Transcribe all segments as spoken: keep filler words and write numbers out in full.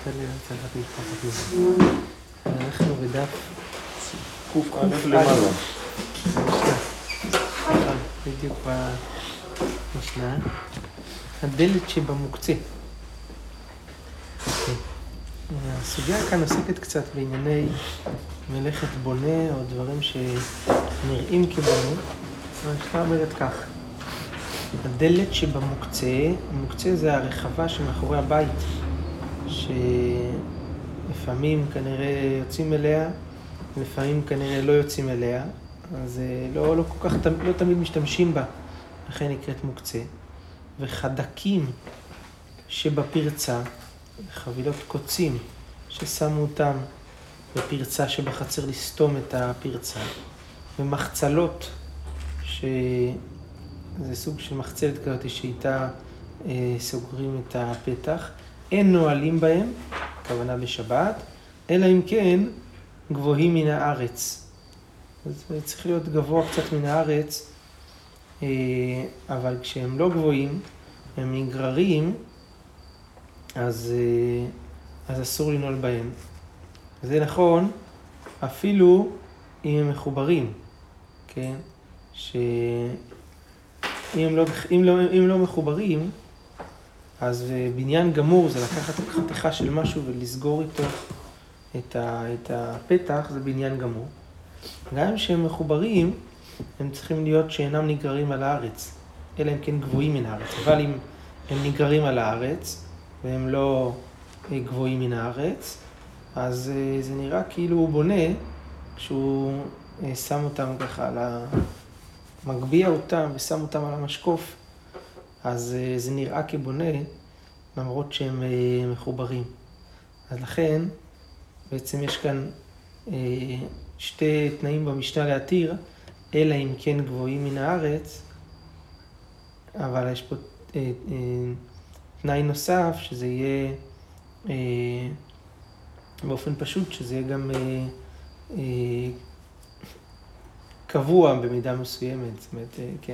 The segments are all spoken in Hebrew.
לי לצלחת משפחת כלום. אנחנו בדף קוף א' למעלה. בדיוק במשנה. הדלת שבמוקצה. הסוגיה כאן עוסקת קצת בענייני מלאכת בונה או דברים שנראים כבונה. המשנה אומרת כך. הדלת שבמוקצה, המוקצה זה הרחבה שמאחורי הבית, שלפעמים כנראה יוצאים אליה, לפעמים כנראה לא יוצאים אליה, אז לא, לא כל כך, לא תמיד משתמשים בה, לכן נקראת מוקצה. וחדקים שבפרצה, חבילות קוצים ששמו אותם בפרצה שבחצר לסתום את הפרצה, ומחצלות ש... זה סוג של מחצלת כזאת שאיתה אה, סוגרים את הפתח. אין נועלים בהם, הכוונה בשבת, אלא אם כן גבוהים מן הארץ. אז צריך להיות גבוה קצת מן הארץ, אה, אבל כשהם לא גבוהים, הם נגררים, אז, אה, אז אסור לנעול בהם. זה נכון, אפילו אם הם מחוברים, כן? ש... אם לא, אם לא, אם לא מחוברים, אז בניין גמור זה לקחת חתיכה של משהו ולסגור איתו את, ה, את הפתח, זה בניין גמור. גם אם שהם מחוברים, הם צריכים להיות שאינם נגררים על הארץ, אלא אם כן גבוהים מן הארץ. אבל אם הם נגררים על הארץ, והם לא גבוהים מן הארץ, אז זה נראה כאילו הוא בונה, כשהוא שם אותם ככה על ה... מגביע אותם ושם אותם על המשקוף, אז זה נראה כבונה, למרות שהם מחוברים. אז לכן, בעצם יש כאן שתי תנאים במשנה להתיר, אלא אם כן גבוהים מן הארץ, אבל יש פה תנאי נוסף, שזה יהיה באופן פשוט, שזה יהיה גם קבוע במידה מסוימת, זאת אומרת, כן.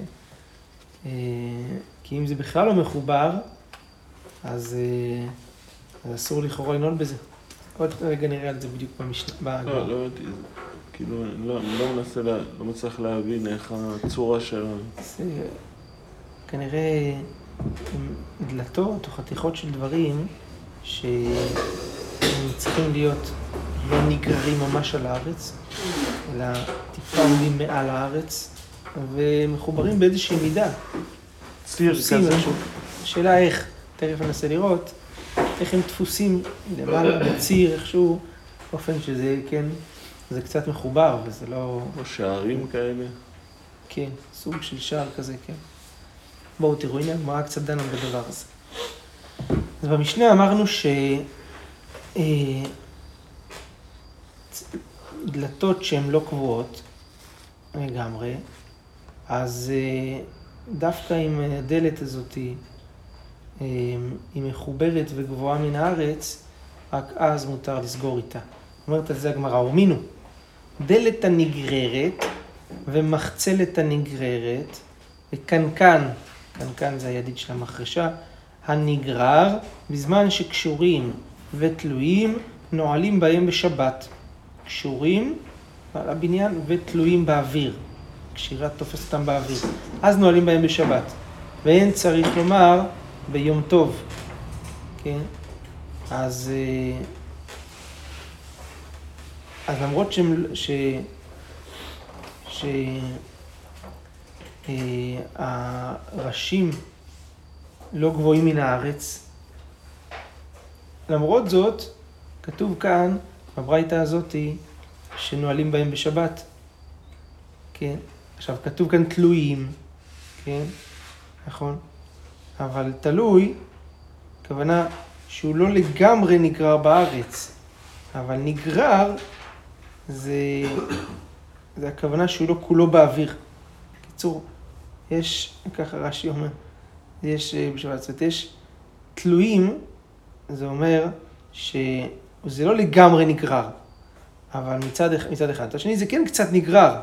כי אם זה בכלל לא מחובר, אז, אז אסור לכאורה לנעול בזה. עוד רגע נראה על זה בדיוק במשנה. לא, לא יודעת, כאילו, לא, אני לא מנסה, לא מצליח להבין איך הצורה שלנו. זה כנראה דלתות או חתיכות של דברים שהם צריכים להיות לא נגררים ממש על הארץ, אלא טיפה עומדים מעל הארץ, ומחוברים באיזושהי מידה. ציר כזה. השאלה איך, תכף ננסה לראות, איך הם דפוסים למעלה בציר, איכשהו, באופן שזה, כן, זה קצת מחובר, וזה לא... או שערים כאלה. כן, סוג של שער כזה, כן. בואו תראו, הנה, הגמרא קצת דנה בדבר הזה. אז במשנה אמרנו ש... דלתות שהן לא קבועות לגמרי, אז דווקא אם הדלת הזאת היא מחוברת וגבוהה מן הארץ, רק אז מותר לסגור איתה. אומרת על זה הגמרא, ומינו, דלת הנגררת ומחצלת הנגררת, וקנקן, קנקן זה הידיד של המחרשה, הנגרר, בזמן שקשורים ותלויים, נועלים בהם בשבת. קשורים על הבניין ותלויים באוויר. קשירה תופסת אותם באוויר. אז נועלים בהם בשבת. ואין צריך לומר ביום טוב. כן? אז, אז למרות שהם, ש... ש... הראשים לא גבוהים מן הארץ, למרות זאת, כתוב כאן, בברייתא הזאת שנועלים בהם בשבת, כן? עכשיו, כתוב כאן תלויים, כן? נכון? אבל תלוי, הכוונה שהוא לא לגמרי נגרר בארץ, אבל נגרר זה, זה הכוונה שהוא לא כולו באוויר. קיצור, יש, ככה רש"י אומר, יש בשבת, זאת אומרת, יש תלויים, זה אומר ש... זה לא לגמרי נגרר, אבל מצד, מצד אחד. השני זה כן קצת נגרר,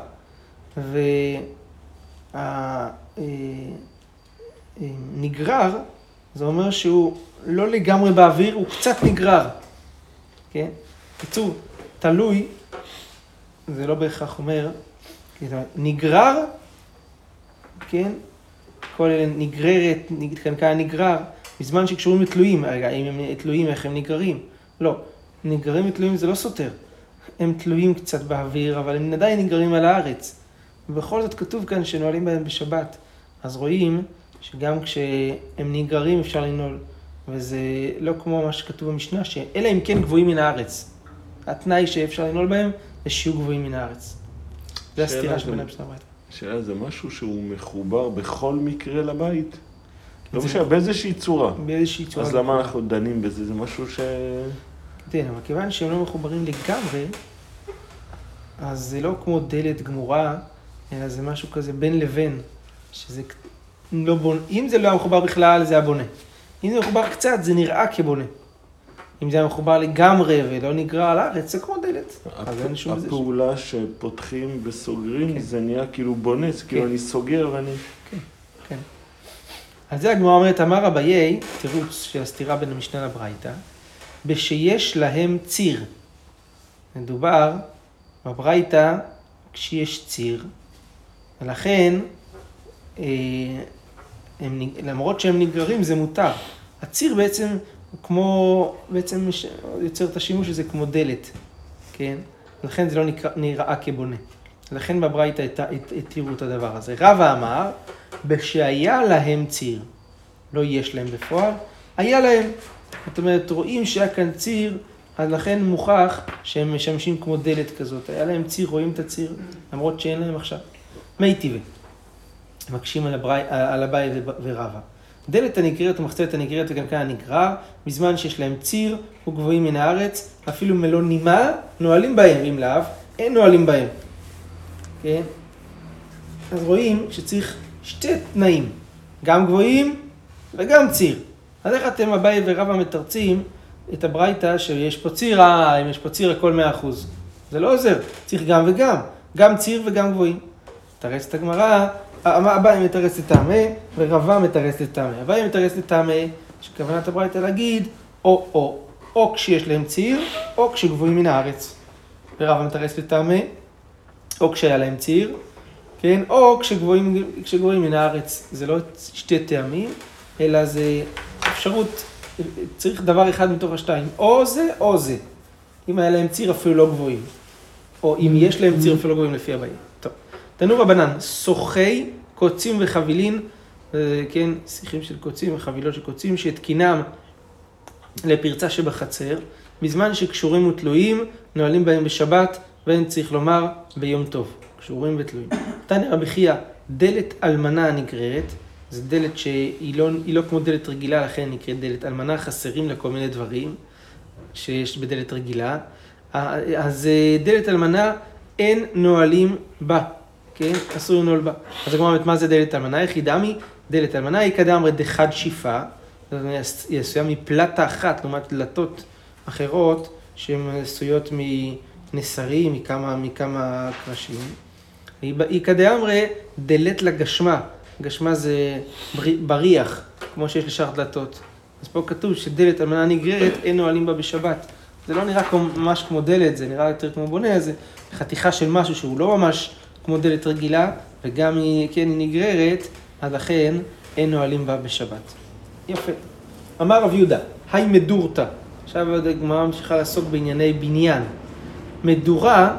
והנגרר זה אומר שהוא לא לגמרי באוויר, הוא קצת נגרר. כן? קיצור, תלוי, זה לא בהכרח אומר, נגרר, כן? כל אלה נגררת, קנקן נגרר, בזמן שקשורים לתלויים, רגע, אם הם תלויים, איך הם נגררים? לא, נגררים ותלויים זה לא סותר. הם תלויים קצת באוויר, אבל הם עדיין נגררים על הארץ. ובכל זאת כתוב כאן שנועלים בהם בשבת. אז רואים שגם כשהם נגררים אפשר לנעול. וזה לא כמו מה שכתוב במשנה, שאלה אם כן גבוהים מן הארץ. התנאי שאפשר לנעול בהם זה שיהיו גבוהים מן הארץ. זה הסתירה של בני בשנה הברייתא. שאלה, זה משהו שהוא מחובר בכל מקרה לבית? לא משנה, באיזושהי צורה. באיזושהי צורה. אז למה אנחנו דנים בזה? זה משהו ש... כן, אבל כיוון שהם לא מחוברים לגמרי, אז זה לא כמו דלת גמורה, אלא זה משהו כזה בין לבין, שזה לא בונה. אם זה לא היה מחובר בכלל, זה הבונה. אם זה מחובר קצת, זה נראה כבונה. אם זה היה מחובר לגמרי ולא נגרע על הארץ, זה כמו דלת. הפעולה שפותחים וסוגרים, זה נהיה כאילו בונה, זה כאילו אני סוגר ואני... כן, כן. אז זה הגמרא אומרת, אמר אביי, תירוץ של הסתירה בין המשנה לברייתא, בשיש להם ציר. מדובר בברייתא כשיש ציר, ולכן, הם, למרות שהם נגררים, זה מותר. הציר בעצם הוא כמו, בעצם יוצר את השימוש הזה כמו דלת, כן? לכן זה לא נקרא, נראה כבונה. לכן בברייתא התירו את הדבר הזה. רבא אמר, בשהיה להם ציר, לא יש להם בפועל, היה להם. זאת אומרת, רואים שהיה כאן ציר, אז לכן מוכח שהם משמשים כמו דלת כזאת. היה להם ציר, רואים את הציר, למרות שאין להם עכשיו. מי טבעי? מקשים על, הברי, על אביי ורבא. דלת הנגררת ומחצלת הנגררת וקנקן הנגרר, בזמן שיש להם ציר וגבוהים מן הארץ, אפילו מלוא נימה, נועלים בהם, אם לאו, אין נועלים בהם. כן? אז רואים שצריך שתי תנאים, גם גבוהים וגם ציר. אז איך אתם אביי ורבא מתרצים את הברייתא שיש פה ציר, אה, אם יש פה ציר הכל מאה אחוז. זה לא עוזר, צריך גם וגם, גם ציר וגם גבוהים. תרץ את הגמרא, אביי מתרץ את טעמי ורבא מתרץ את טעמי. אביי מתרץ את טעמי, שכוונת הברייתא להגיד, או או, או כשיש להם ציר, או כשגבוהים מן הארץ. ורבא מתרץ את טעמי, או כשהיה להם ציר, כן? או כשגבוהים, כשגבוהים מן הארץ. זה לא שתי טעמים, אלא זה אפשרות, צריך דבר אחד מתוך השתיים, או זה או זה. אם היה להם ציר אפילו לא גבוהים, או אם יש להם ציר אפילו לא גבוהים לפי הבאים. טוב, תנו רבנן, סוחי קוצים וחבילין, כן, שיחים של קוצים וחבילות של קוצים, שתקינם לפרצה שבחצר, בזמן שקשורים ותלויים, נועלים בהם בשבת, ואין צריך לומר ביום טוב, קשורים ותלויים. תניא רבי חייא, דלת אלמנה הנגררת, זו דלת שהיא לא, היא לא כמו דלת רגילה, לכן נקראת דלת אלמנה, חסרים לה כל מיני דברים שיש בדלת רגילה. אז דלת אלמנה אין נועלים בה, כן? אסור לנעול בה. אז הגמרא אומרת, מה זה דלת אלמנה? יחידה מי? דלת אלמנה היא כדאמרי דחד שיפה, היא עשויה מפלטה אחת, לעומת דלתות אחרות שהן עשויות מנסרים, מכמה, מכמה קרשים. היא, היא כדאמרי דלת לגשמה. גשמה זה בריח, כמו שיש לשאר דלתות. אז פה כתוב שדלת אלמנה נגררת, אין נועלים בה בשבת. זה לא נראה ממש כמו דלת, זה נראה יותר כמו בונה, זה חתיכה של משהו שהוא לא ממש כמו דלת רגילה, וגם היא, כן, היא נגררת, אז לכן אין נועלים בה בשבת. יפה. אמר רב יהודה, היי מדורתא. עכשיו הגמרא ממשיכה לעסוק בענייני בניין. מדורה,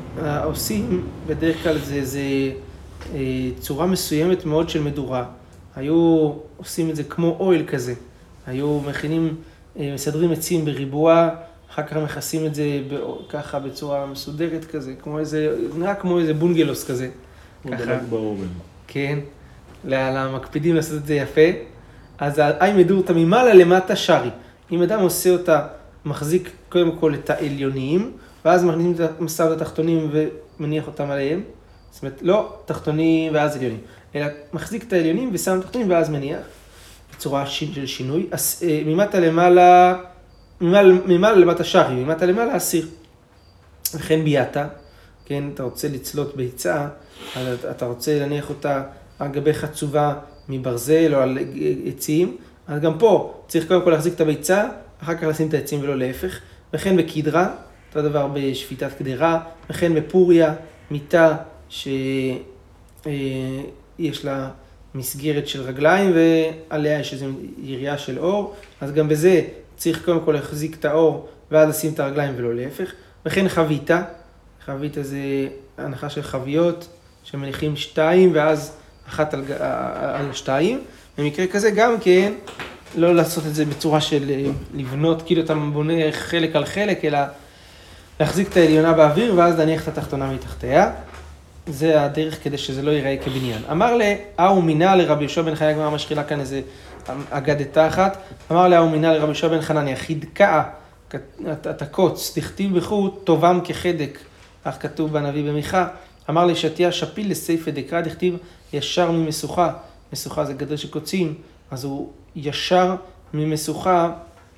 עושים בדרך כלל זה, זה צורה מסוימת מאוד של מדורה. היו עושים את זה כמו אוהל כזה. היו מכינים, מסדרים עצים בריבוע, אחר כך מכסים את זה ככה בצורה מסודרת כזה, כמו איזה, נראה כמו איזה בונגלוס כזה. ככה. באורן. כן, למקפידים לעשות את זה יפה. אז האי מדורתא ממעלה למטה שרי. אם אדם עושה אותה, מחזיק קודם כל את העליונים, ואז מכניסים את המסד התחתונים ומניח אותם עליהם. זאת אומרת, לא תחתונים ואז עליונים, אלא מחזיק את העליונים ושם תחתונים ואז מניח. בצורה של שינוי. אז, ממטה למעלה, ממעלה, ממעלה למטה שרי, ממטה למעלה אסיר. וכן בייתה, כן, אתה רוצה לצלות ביצה, אתה רוצה להניח אותה על גבי חצובה מברזל או על עצים, אז גם פה צריך קודם כל להחזיק את הביצה, אחר כך לשים את העצים ולא להפך, וכן בקדרה, אותו דבר בשפיטת קדרה, וכן בפוריה, מיטה שיש לה מסגרת של רגליים ועליה יש איזו יריעה של אור, אז גם בזה צריך קודם כל להחזיק את האור ואז לשים את הרגליים ולא להפך. וכן חביתה, חביתה זה הנחה של חביות שמניחים שתיים ואז אחת על, על שתיים. במקרה כזה גם כן לא לעשות את זה בצורה של לבנות, כאילו אתה בונה חלק על חלק, אלא להחזיק את העליונה באוויר ואז להניח את התחתונה מתחתיה. זה הדרך כדי שזה לא ייראה כבניין. אמר לאהו מינה לרבי יהושע בן חנניה, הגמרא משחילה כאן איזה אגדתה אחת, אמר לאהו מינה לרבי יהושע בן חנניה, חידקה, התקוץ, תכתיב בחוט, טובם כחדק, אך כתוב בנביא במיכה, אמר לשתיה שפיל לסייפה דקרא, דכתיב ישר ממשוכה, משוכה זה גדר שקוצים, אז הוא ישר ממשוכה,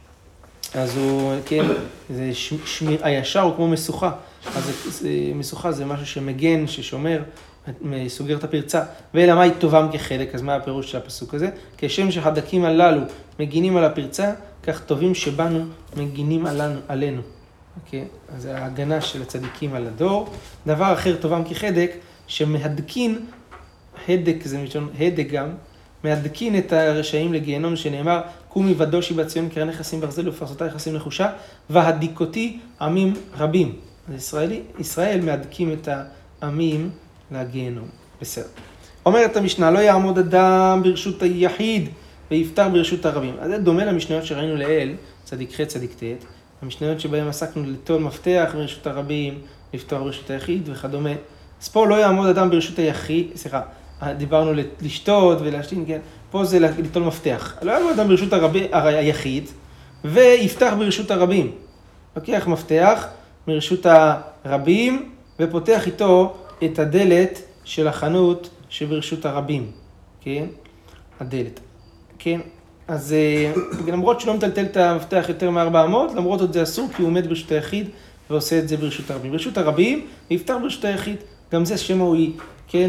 אז הוא, כן, זה שמיר, הישר הוא כמו משוכה, אז זה, משוכה זה משהו שמגן, ששומר, סוגר את הפרצה, ואלא מה היא טובם כחלק, אז מה הפירוש של הפסוק הזה? כשם שהחדקים הללו מגינים על הפרצה, כך טובים שבנו מגינים עלינו, עלינו. אוקיי? אז זה ההגנה של הצדיקים על הדור. דבר אחר טובם כחדק, שמהדקין, הדק זה משון, הדק גם, מהדקין את הרשעים לגיהנום שנאמר, קומי ודושי בציון קרן נכסים ברזל ופרסותי נכסים נחושה, והדיקותי עמים רבים. אז ישראלי, ישראל מהדקים את העמים לגיהנום. בסדר. אומרת המשנה, לא יעמוד אדם ברשות היחיד ויפטר ברשות הרבים. אז זה דומה למשניות שראינו לאל, צדיק ח' צדיק ט', המשניות שבהם עסקנו לטול מפתח ברשות הרבים, לפתור ברשות היחיד וכדומה. אז פה לא יעמוד אדם ברשות היחיד, סליחה, דיברנו לשתות ולהשתין, כן? פה זה לטול מפתח. לא יעמוד אדם ברשות הרבי, היחיד ויפתח ברשות הרבים. לוקח מפתח מרשות הרבים ופותח איתו את הדלת של החנות שברשות הרבים, כן? הדלת, כן? אז למרות שלא מטלטל את המפתח יותר מ-ארבע מאות, למרות זאת זה אסור כי הוא עומד ברשות היחיד ועושה את זה ברשות הרבים. ברשות הרבים ויפתח ברשות היחיד, גם זה שמה הוא, כן,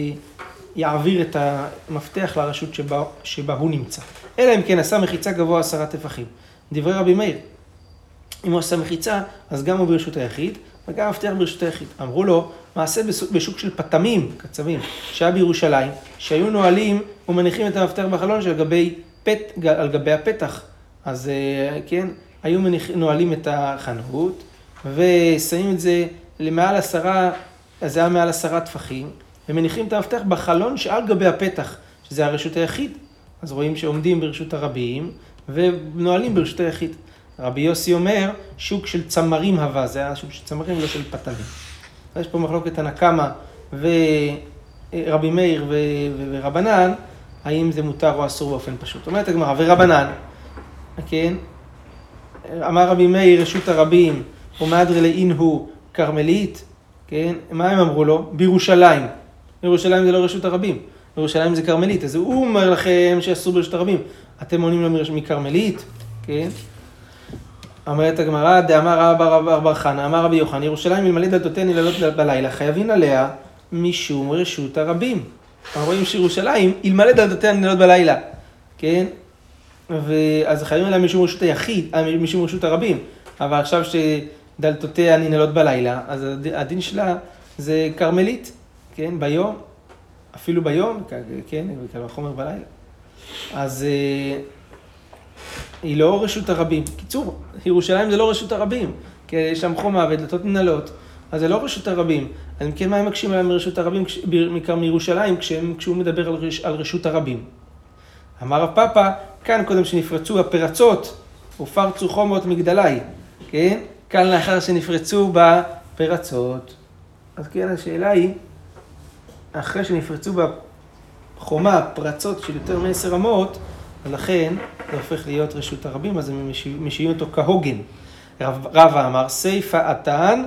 יעביר את המפתח לרשות שבה, שבה הוא נמצא. אלא אם כן עשה מחיצה גבוה עשרה טפחים. דברי רבי מאיר, אם הוא עשה מחיצה, אז גם הוא ברשות היחיד, וגם מפתח ברשות היחיד. אמרו לו, מעשה בשוק של פתמים, קצבים, שהיה בירושלים, שהיו נועלים ומניחים את המפתח בחלון של גבי פת, על גבי הפתח. אז כן, היו מניח, נועלים את החנות, ושמים את זה למעל עשרה, אז זה היה מעל עשרה טפחים, ומניחים את המפתח בחלון שעל גבי הפתח, שזה הרשות היחיד. אז רואים שעומדים ברשות הרבים, ונועלים ברשות היחיד. רבי יוסי אומר, שוק של צמרים הווה, זה היה שוק של צמרים, לא של פתמים. יש פה מחלוקת הנקמה ורבי מאיר ו... ורבנן, האם זה מותר או אסור באופן פשוט. אומרת הגמרא, ורבנן, כן? אמר רבי מאיר, רשות הרבים, ומהדרי לאין הוא קרמלית, כן? מה הם אמרו לו? בירושלים. בירושלים זה לא רשות הרבים, בירושלים זה קרמלית. אז הוא אומר לכם שאסור ברשות הרבים. אתם עונים לו מקרמלית, כן? אומרת הגמרא, דאמר רב בר חנא, אמר רבי יוחנן, ירושלים אלמלא דלתותיה ננעלות בלילה, חייבים עליה משום רשות הרבים. אנחנו רואים שירושלים אלמלא דלתותיה ננעלות בלילה, כן? ואז חייבים עליה משום רשות היחיד, משום רשות הרבים. אבל עכשיו שדלתותיה ננעלות בלילה, אז הדין שלה זה קרמלית, כן? ביום, אפילו ביום, כן? וקל וחומר בלילה. אז היא לא רשות הרבים. קיצור, ירושלים זה לא רשות הרבים, כי יש שם חומה ודלתות ננעלות, אז זה לא רשות הרבים. אז אם כן, מה הם מקשים עליהם מרשות הרבים מירושלים כשהוא מדבר על רשות הרבים? אמר רב פאפא, כאן קודם שנפרצו הפרצות, ופרצו חומות מגדלי, כן? כאן לאחר שנפרצו בפרצות. אז כן, השאלה היא, אחרי שנפרצו בחומה פרצות של יותר מעשר אמות, ולכן זה הופך להיות רשות הרבים, אז הם משיעים אותו כהוגן. רב, רבא אמר, סייפה עתן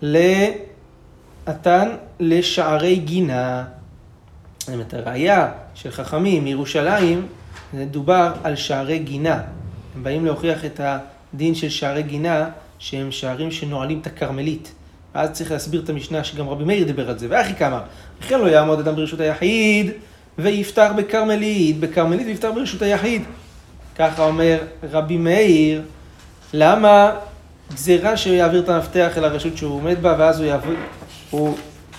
לעתן לשערי גינה. זאת הראייה של חכמים מירושלים, זה דובר על שערי גינה. הם באים להוכיח את הדין של שערי גינה, שהם שערים שנועלים את הקרמלית. ואז צריך להסביר את המשנה שגם רבי מאיר דיבר על זה. ואחי כמה, לכן לא יעמוד אדם ברשות היחיד, ויפתח בקרמלית, בקרמלית ויפתח ברשות היחיד. ככה אומר רבי מאיר, למה גזירה שיעביר את המפתח אל הרשות שהוא עומד בה, ואז הוא יעביר, הוא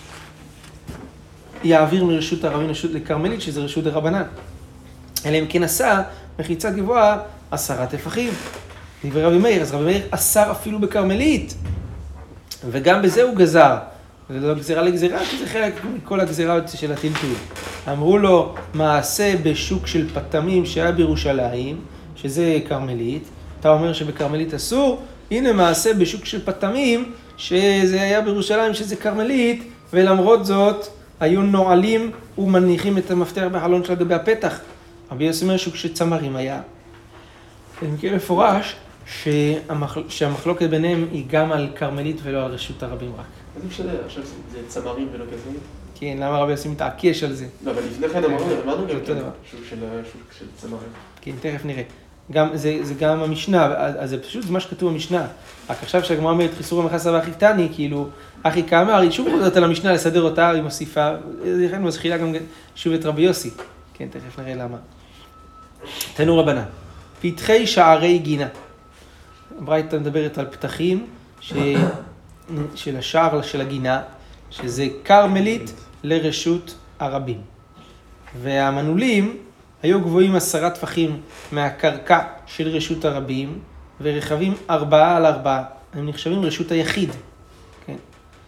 יעביר מרשות הרבים לרשות לקרמלית, שזה רשות דרבנן. אלא אם כן עשה מחיצה גבוהה עשרה טפחים. דברי רבי מאיר, אז רבי מאיר אסר אפילו בקרמלית, וגם בזה הוא גזר. זה לא גזירה לגזירה, כי זה חלק מכל הגזירה של הטלטול. אמרו לו, מעשה בשוק של פטמים שהיה בירושלים, שזה קרמלית, אתה אומר שבקרמלית אסור, הנה מעשה בשוק של פטמים, שזה היה בירושלים, שזה קרמלית, ולמרות זאת, היו נועלים ומניחים את המפתח בחלון של גבי הפתח. רבי יוסי אומר שוק של צמרים היה. במקרה מפורש, שהמחל... שהמחלוקת ביניהם היא גם על קרמלית ולא על רשות הרבים רק. אז אי אפשר, עכשיו זה צמרים ולא כזה? כן, למה רבי יוסי מתעקש על זה? לא, אבל לפני כן אמרנו, אמרנו גם כן, שוק של, שוק של צמרים. כן, תכף נראה. גם, זה, זה גם המשנה, אז זה פשוט מה שכתוב במשנה. רק עכשיו שהגמרא אומרת חיסור המכסה והכי קטני, כאילו, הכי כאמר, היא שוב חוזרת על המשנה לסדר אותה, היא מוסיפה, לכן מזכילה גם שוב את רבי יוסי. כן, תכף נראה למה. תנו רבנן, פתחי שערי גינה. ברייתא מדברת על פתחים ש... של השער של הגינה, שזה קרמלית לרשות הרבים. והמנעולים היו גבוהים עשרה טפחים מהקרקע של רשות הרבים, ורחבים ארבעה על ארבעה. הם נחשבים רשות היחיד. כן.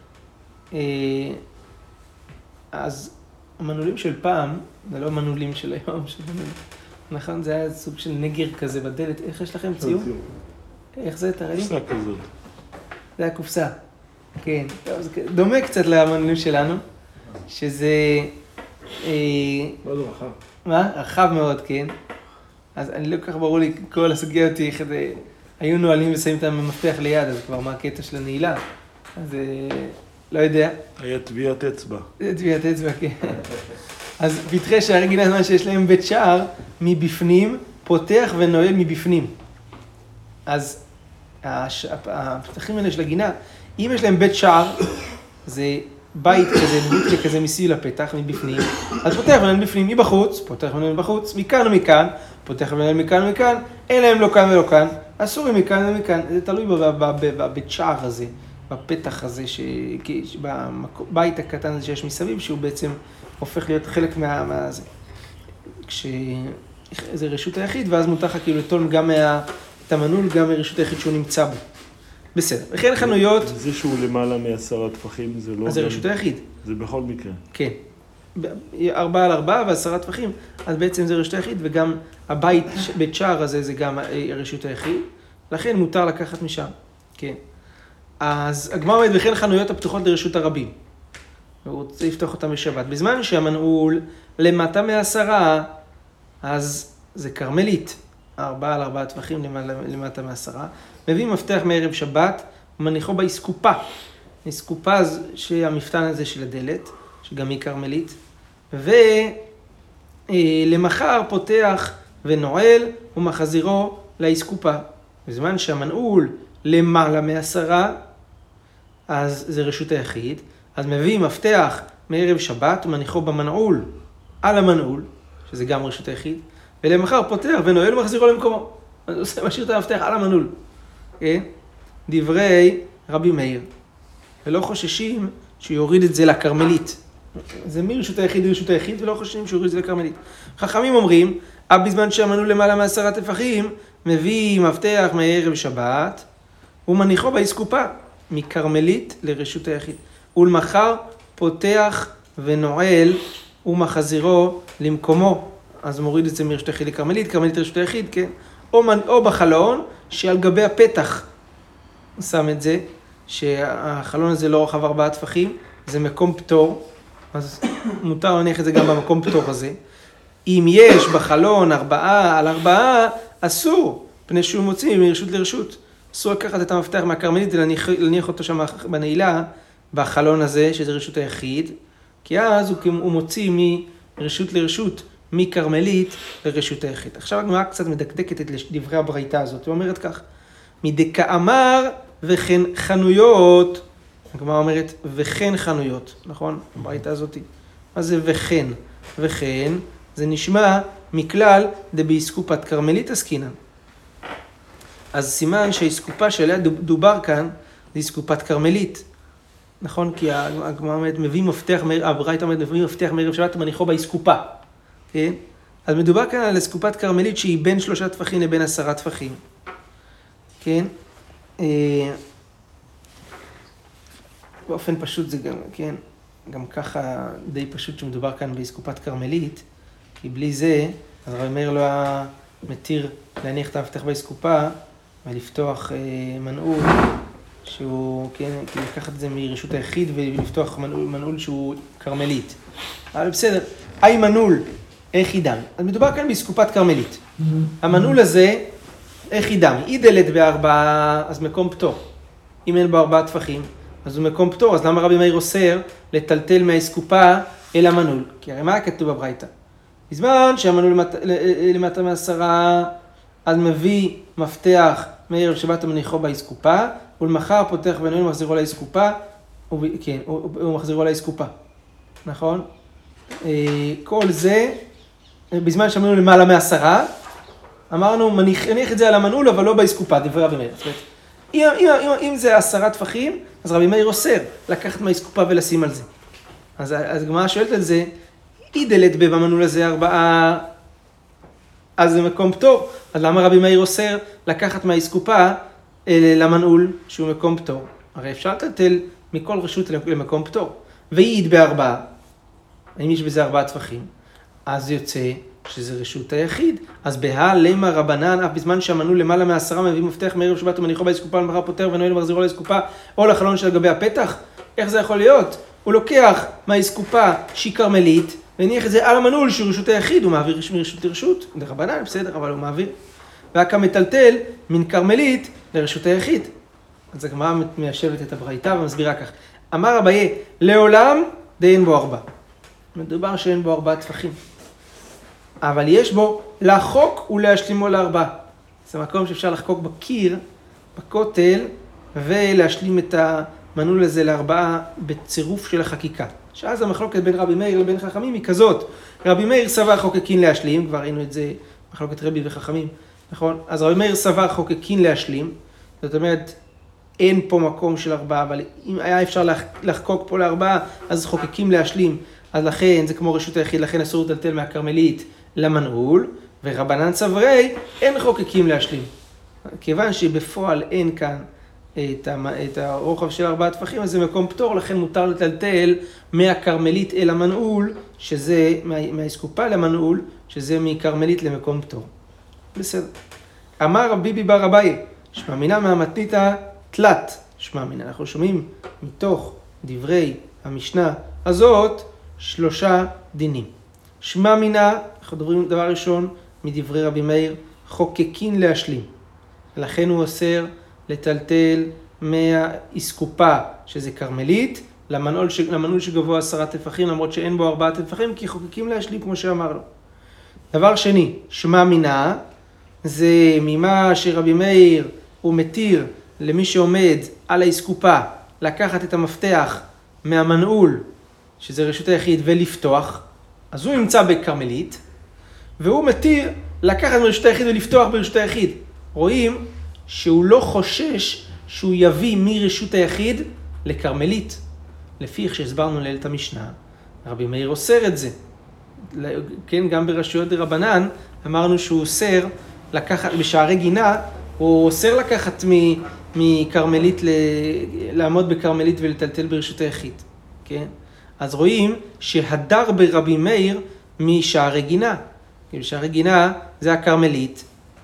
אז המנעולים של פעם, זה לא מנעולים של היום, נכון? זה היה סוג של נגר כזה בדלת. איך יש לכם ציור? איך זה, תראה לי? קופסה כזאת. זה הקופסה. כן. דומה קצת למנעולים שלנו, שזה... מאוד רחב. מה? רחב מאוד, כן. אז אני לא כל כך ברור לי כל הסוגיה אותי, איך זה... היו נועלים ושמים את המפתח ליד, אז כבר מה הקטע של הנעילה. אז לא יודע. היה טביעת אצבע. טביעת אצבע, כן. אז פתחי שערי גינה זמן שיש להם בית שער מבפנים, פותח ונועל מבפנים. אז הפתחים האלה של הגינה, אם יש להם בית שער, זה בית כזה, בוטלה כזה מסביב לפתח מבפנים, אז פותח ונועל מבפנים, מבחוץ, פותח ונועל מבחוץ, מכאן ומכאן, פותח ונועל מכאן ומכאן, אין להם לא כאן ולא כאן, אסורים מכאן ומכאן, זה תלוי בבית שער הזה, בפתח הזה, בבית הקטן הזה שיש מסביב, שהוא בעצם הופך להיות חלק מה... כשזה רשות היחיד, ואז מותר לך כאילו לטול גם את המנעול, גם מרשות היחיד שהוא נמצא בו. בסדר. וכן חנויות... זה שהוא למעלה מעשרה טפחים, זה לא... אז זה רשות היחיד. זה בכל מקרה. כן. ארבעה על ארבעה ועשרה טפחים, אז בעצם זה רשות היחיד, וגם הבית, בית שער הזה, זה גם רשות היחיד. לכן מותר לקחת משם. כן. אז הגמרא אומרת, וכן חנויות הפתוחות לרשות הרבים. הוא רוצה לפתוח אותם בשבת. בזמן שהמנעול למטה מעשרה, אז זה קרמלית. ארבעה על ארבעה טפחים למטה מעשרה. מביא מפתח מערב שבת, ומניחו באסקופה. אסקופה שהמפתן הזה של הדלת, שגם היא קרמלית. ולמחר פותח ונועל, ומחזירו לאסקופה. בזמן שהמנעול למעלה מעשרה, אז זה רשות היחיד. אז מביא מפתח מערב שבת, ומניחו במנעול על המנעול, שזה גם רשות היחיד, ולמחר פותח ונועל ומחזירו למקומו. אז הוא משאיר את המפתח על המנעול. כן? דברי רבי מאיר. ולא חוששים שיוריד את זה לקרמלית. זה מרשות היחיד לרשות היחיד, ולא חוששים שיוריד את זה לקרמלית. חכמים אומרים, אב בזמן שהמנעול למעלה מעשרה טפחים, מביא מפתח מערב שבת, ומניחו באסקופה, מקרמלית לרשות היחיד. ולמחר פותח ונועל ומחזירו למקומו. אז מוריד את זה מרשות היחיד לקרמלית, קרמלית לרשות היחיד, כן? או, או בחלון שעל גבי הפתח שם את זה, שהחלון הזה לא רחב ארבעה טפחים, זה מקום פטור, אז מותר להניח את זה גם במקום פטור הזה. אם יש בחלון ארבעה על ארבעה, אסור, פני שהוא מוציא מרשות לרשות. אסור לקחת את המפתח מהקרמלית ולהניח להניח אותו שם בנעילה, בחלון הזה, שזה רשות היחיד, כי אז הוא, הוא מוציא מרשות לרשות, מקרמלית לרשות היחיד. עכשיו הגמרא קצת מדקדקת את דברי הברייתא הזאת, היא אומרת כך, מדכאמר וכן חנויות, הגמרא אומרת וכן חנויות, נכון? הברייתא הזאת. מה זה וכן? וכן, זה נשמע מכלל דבאסקופת קרמלית עסקינן. אז סימן שהאסקופה שעליה דובר כאן, זה אסקופת קרמלית. נכון? כי הגמרא אומרת, מביא מפתח, הברייתא אומרת, מביא מפתח מערב שבת ומניחו באסקופה. כן? אז מדובר כאן על אסקופת קרמלית שהיא בין שלושה טפחים לבין עשרה טפחים. כן? באופן פשוט זה גם, כן? גם ככה די פשוט שמדובר כאן באסקופת קרמלית, כי בלי זה, אז רבי מאיר לא היה מתיר להניח את המפתח באסקופה ולפתוח אה, מנעול שהוא, כן, כאילו לקחת את זה מרשות היחיד ולפתוח מנעול, מנעול שהוא קרמלית. אבל בסדר, אי מנעול, איך ידם? אז מדובר כאן באסקופת קרמלית. המנעול הזה, איך ידם? אי דלת בארבעה, אז מקום פטור. אם אין בו ארבעה טפחים, אז הוא מקום פטור, אז למה רבי מאיר אוסר לטלטל מהאסקופה אל המנעול? כי הרי מה כתוב בברייתא? בזמן שהמנעול למטה, למטה מעשרה, אז מביא מפתח מערב שבת מניחו באסקופה, ולמחר פותח בנעול ומחזירו לאסקופה, כן, הוא מחזירו לאסקופה, נכון? כל זה, בזמן שהמנעול למעלה מעשרה, אמרנו, מניח את זה על המנעול, אבל לא באסקופה, דברי רבי מאיר. זאת אומרת, אם, אם, אם, אם זה עשרה טפחים, אז רבי מאיר אוסר לקחת מהאסקופה ולשים על זה. אז, אז הגמרא שואלת על זה, אי דלת במנעול הזה ארבעה, אז זה מקום פטור. אז למה רבי מאיר אוסר לקחת מהאסקופה למנעול שהוא מקום פטור? הרי אפשר לטלטל מכל רשות למקום פטור. ואיד בארבעה, אם יש בזה ארבעה טפחים, אז יוצא שזה רשות היחיד. אז בהה למה רבנן, אף בזמן שהמנעול למעלה מעשרה מביא מפתח מערב שבת ומניחו באסקופה, למחר פותר ונועל ומחזירו לאסקופה, או לחלון של גבי הפתח. איך זה יכול להיות? הוא לוקח מהאסקופה שהיא קרמלית, והניח את זה על המנעול שהוא רשות היחיד, הוא מעביר מרשות לרשות, זה רבנן, בסדר, אבל הוא מעביר. והקה מטלטל מן קרמלית לרשות היחיד. אז הגמרא מיישבת את הברייתא ומסבירה כך. אמר אביי, לעולם די אין בו ארבע. מדובר שאין בו ארבעה טפחים. אבל יש בו לחוק ולהשלימו לארבעה. זה מקום שאפשר לחקוק בקיר, בכותל, ולהשלים את המנעול הזה לארבעה בצירוף של החקיקה. שאז המחלוקת בין רבי מאיר לבין חכמים היא כזאת. רבי מאיר סבר חוקקין להשלים, כבר ראינו את זה, מחלוקת רבי וחכמים, נכון? אז רבי מאיר סבר חוקקין להשלים, זאת אומרת, אין פה מקום של ארבעה, אבל אם היה אפשר לחקוק פה לארבעה, אז חוקקים להשלים. אז לכן, זה כמו רשות היחיד, לכן אסור לטלטל מהקרמלית למנעול, ורבנן סברי, אין חוקקים להשלים. כיוון שבפועל אין כאן את, את הרוחב של ארבעה טפחים, אז זה מקום פטור, לכן מותר לטלטל מהקרמלית אל המנעול, שזה מהאסקופה למנעול, שזה מקרמלית למקום פטור. בסדר. אמר רבי ביבי בר אביי, שמע מינה מהמתניתא תלת. שמע מינה, אנחנו שומעים מתוך דברי המשנה הזאת שלושה דינים. שמע מינה, אנחנו מדברים דבר ראשון מדברי רבי מאיר, חוקקין להשלים. לכן הוא אוסר לטלטל מהאסקופה, שזה קרמלית, למנעול, ש... למנעול שגבוה עשרה טפחים, למרות שאין בו ארבעה טפחים, כי חוקקים להשלים כמו שאמרנו. דבר שני, שמע מינה, זה ממה שרבי מאיר הוא מתיר למי שעומד על האסקופה, לקחת את המפתח מהמנעול, שזה רשות היחיד, ולפתוח, אז הוא נמצא בקרמלית, והוא מתיר לקחת מרשות היחיד ולפתוח ברשות היחיד. רואים שהוא לא חושש שהוא יביא מרשות היחיד לקרמלית. לפי איך שהסברנו לילת המשנה, רבי מאיר אוסר את זה. כן, גם ברשויות דרבנן, אמרנו שהוא אוסר לקחת, בשערי גינה, הוא אוסר לקחת מקרמלית, לעמוד בקרמלית ולטלטל ברשות היחיד. כן? אז רואים שהדר ברבי מאיר משערי גינה. כי בשערי גינה זה הקרמלית,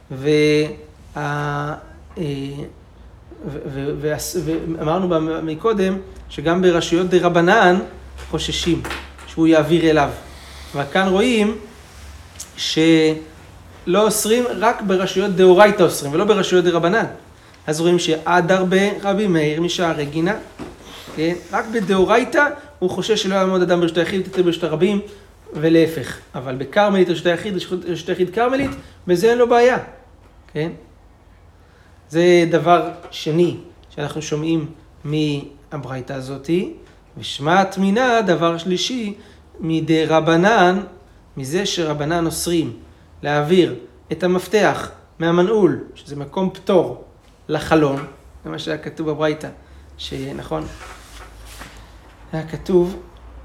ואמרנו מקודם שגם ברשויות דרבנן חוששים שהוא יעביר אליו. וכאן רואים שלא אוסרים, רק ברשויות דאורייתא אוסרים, ולא ברשויות דרבנן. אז רואים שהדר ברבי מאיר משערי גינה. כן? רק בדאורייתא הוא חושש שלא יעמוד אדם ברשות היחיד ותתל ברשות הרבים, ולהפך. אבל בקרמלית רשות היחיד, רשות היחיד קרמלית, בזה אין לו בעיה. כן? זה דבר שני שאנחנו שומעים מהברייתא הזאת, ושמעת מינה דבר שלישי מדי רבנן, מזה שרבנן אוסרים להעביר את המפתח מהמנעול, שזה מקום פטור לחלון, זה מה שהיה כתוב בברייתא, שנכון, היה כתוב,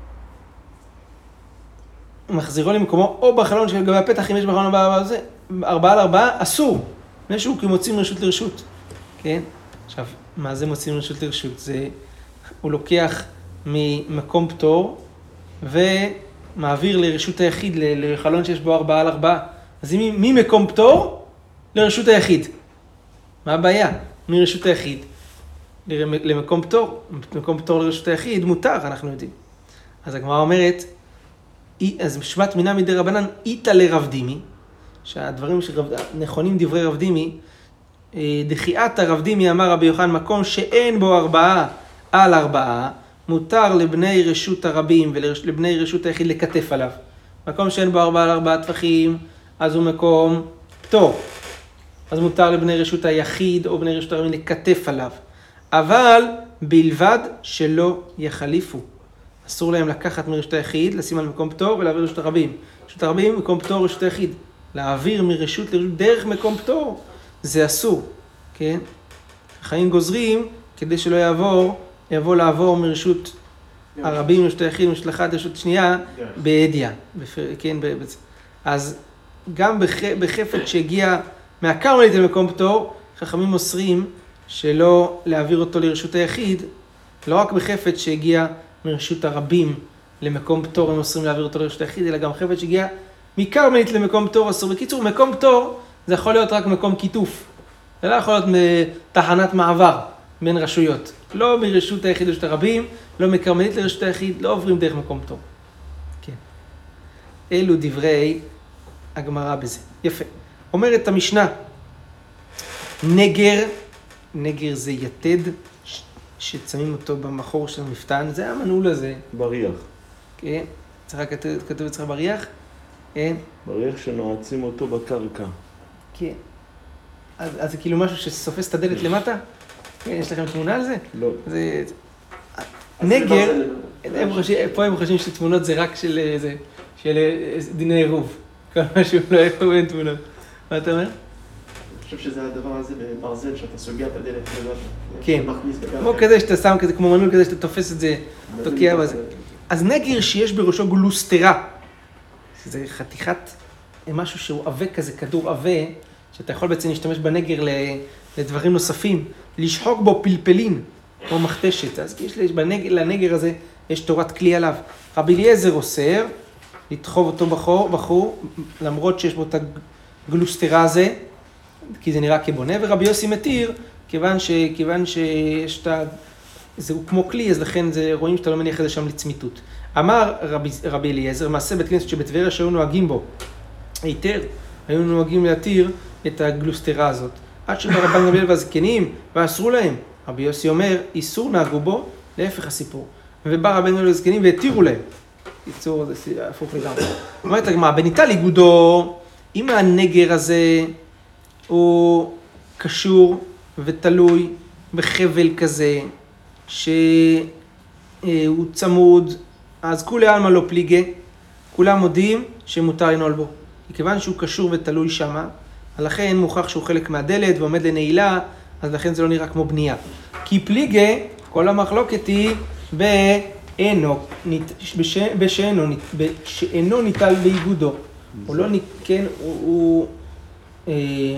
מחזירו למקומו או בחלון של גבי הפתח, אם יש בחלון הבא הזה, ארבעה על ארבעה, אסור, משהו כי מוצאים מרשות לרשות, כן? עכשיו, מה זה מוצאים מרשות לרשות? זה, הוא לוקח ממקום פטור, ומעביר לרשות היחיד, לחלון שיש בו ארבעה על ארבעה. אז ממקום פטור לרשות היחיד. מה הבעיה? מרשות היחיד למקום פטור, מקום פטור לרשות היחיד מותר, אנחנו יודעים. אז הגמרא אומרת, אז שמת מינה מדי רבנן, איתה לרב דימי, שהדברים שנכונים דברי רב דימי, דחיית הרב דימי אמר רבי יוחנן, מקום שאין בו ארבעה על ארבעה, מותר לבני רשות הרבים ולבני רשות היחיד לקטף עליו. מקום שאין בו ארבעה על ארבעה טפחים, אז הוא מקום פטור. אז מותר לבני רשות היחיד או בני רשות הרבים לקטף עליו. אבל בלבד שלא יחליפו. אסור להם לקחת מרשות היחיד, לשים על מקום פטור ולהעביר רשות הרבים. רשות הרבים, מקום פטור, רשות היחיד. להעביר מרשות לרשות דרך מקום פטור, זה אסור. כן? החיים גוזרים כדי שלא יעבור, יבוא לעבור מרשות הרבים, מרשות היחיד, מרשות אחת, מרשות שנייה, בעדיה. כן, אז גם בחפץ שהגיע מהכרמלית למקום פטור, חכמים מוסרים שלא להעביר אותו לרשות היחיד, לא רק בחפץ שהגיע מרשות הרבים למקום פטור, הם מוסרים להעביר אותו לרשות היחיד, אלא גם חפץ שהגיע מכרמלית למקום פטור אסור. בקיצור, מקום פטור זה יכול להיות רק מקום כיתוף. זה לא יכול להיות תחנת מעבר בין רשויות. לא מרשות היחיד לרשות הרבים, לא מכרמלית לרשות היחיד, לא עוברים דרך מקום פטור. כן. אלו דברי הגמרא בזה. יפה. אומרת המשנה, נגר, נגר זה יתד, שצמים אותו במחור של המפתן, זה המנעול הזה. בריח. כן, צריך כתוב אצלך בריח? כן. בריח שנועצים אותו בקרקע. כן. אז, אז זה כאילו משהו שסופס את הדלת למטה? כן, יש לכם תמונה על זה? לא. זה... נגר, הם חושבים, פה הם חושבים שתמונות זה רק של, זה, של דיני עירוב. כל משהו לא איפה אין תמונות. מה אתה אומר? אני חושב שזה הדבר הזה בברזל, שאתה סוגע את הדלת לבד. כן, כמו כזה שאתה שם כזה, כמו מנעול כזה שאתה תופס את זה, תוקע בזה. אז נגר שיש בראשו גלוסטרה, זה חתיכת, משהו שהוא עבה כזה, כדור עבה, שאתה יכול בעצם להשתמש בנגר לדברים נוספים, לשחוק בו פלפלין או מכתשת. אז יש בנגר, לנגר הזה יש תורת כלי עליו. רבי אליעזר אוסר לדחוב אותו בחור, בחור, למרות שיש בו את הגלוסטרה הזה, כי זה נראה כבונה, ורבי יוסי מתיר, כיוון ש, כיוון שיש את ה... זהו כמו כלי, אז לכן זה, רואים שאתה לא מניח את זה שם לצמיתות. אמר רבי, רבי אליעזר, מעשה בית כנסת שבטבריה שהיו נוהגים בו, היתר, היו נוהגים להתיר את הגלוסטרה הזאת. עד שבא רבן גמליאל והזקנים, ואסרו להם. רבי יוסי אומר, איסור נהגו בו, להפך הסיפור. ובא רבן גמליאל והזקנים והתירו להם. איסור, זה הפוך לגמרי. אומרת הגמרא, בניטל איגודו, אם הנגר הזה הוא קשור ותלוי בחבל כזה, שהוא צמוד, אז כולי עלמא לא פליגה, כולם מודים שמותר לנעול בו. כיוון שהוא קשור ותלוי שמה, לכן מוכח שהוא חלק מהדלת ועומד לנעילה, אז לכן זה לא נראה כמו בנייה. כי פליגה, כל המחלוקת היא באינו, בשאינו, בשאינו ניטל באיגודו. הוא לא, כן, הוא, הוא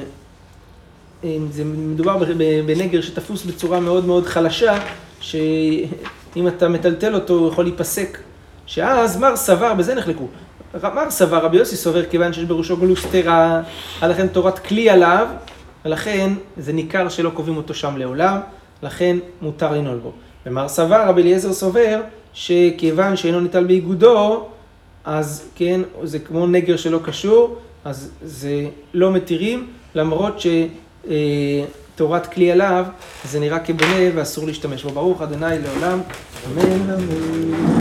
זה מדובר בנגר שתפוס בצורה מאוד מאוד חלשה, שאם אתה מטלטל אותו הוא יכול להיפסק. שאז מר סבר, בזה נחלקו. מר סבר, רבי יוסי סובר, כיוון שיש בראשו גלוסטרה, לכן תורת כלי עליו, ולכן זה ניכר שלא קובעים אותו שם לעולם, לכן מותר לנעול בו. ומר סבר, רבי אליעזר סובר, שכיוון שאינו ניטל באיגודו, אז כן, זה כמו נגר שלא קשור, אז זה לא מתירים, למרות שתורת כלי עליו, זה נראה כבונה ואסור להשתמש בו. ברוך ה' לעולם, אמן.